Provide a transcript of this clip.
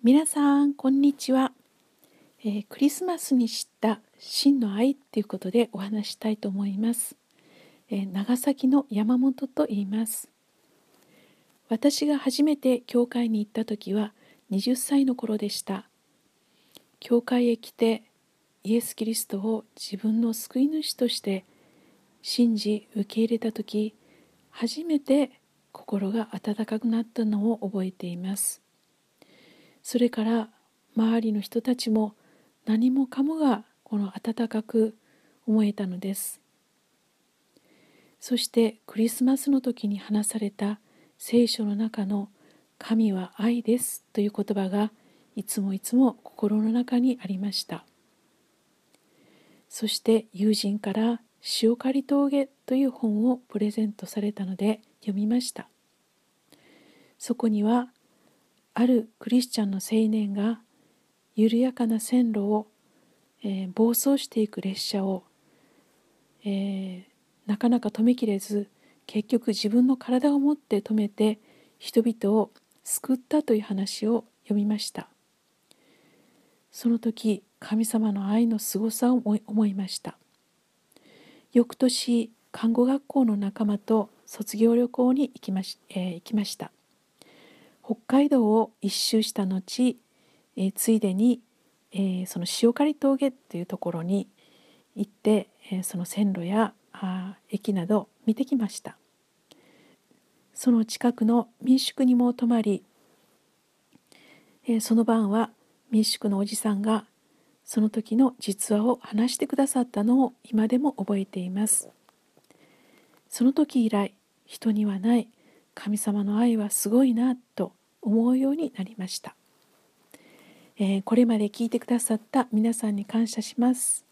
皆さんこんにちは、クリスマスに知った真の愛ということでお話したいと思います。長崎の山本と言います。私が初めて教会に行った時は20歳の頃でした。教会へ来てイエス・キリストを自分の救い主として信じ受け入れた時、初めて心が温かくなったのを覚えています。それから周りの人たちも何もかもがこの温かく思えたのです。そしてクリスマスの時に話された聖書の中の神は愛ですという言葉がいつも心の中にありました。そして友人から塩刈峠という本をプレゼントされたので読みました。そこにはあるクリスチャンの青年が緩やかな線路を、暴走していく列車を、なかなか止めきれず、結局自分の体を持って止めて人々を救ったという話を読みました。その時神様の愛のすごさを思いました。翌年看護学校の仲間と卒業旅行に行きました。北海道を一周した後、ついでに、その塩刈峠というところに行って、その線路や駅など見てきました。その近くの民宿にも泊まり、その晩は民宿のおじさんがその時の実話を話してくださったのを今でも覚えています。その時以来、人にはない神様の愛はすごいなと思うようになりました。これまで聞いてくださった皆さんに感謝します。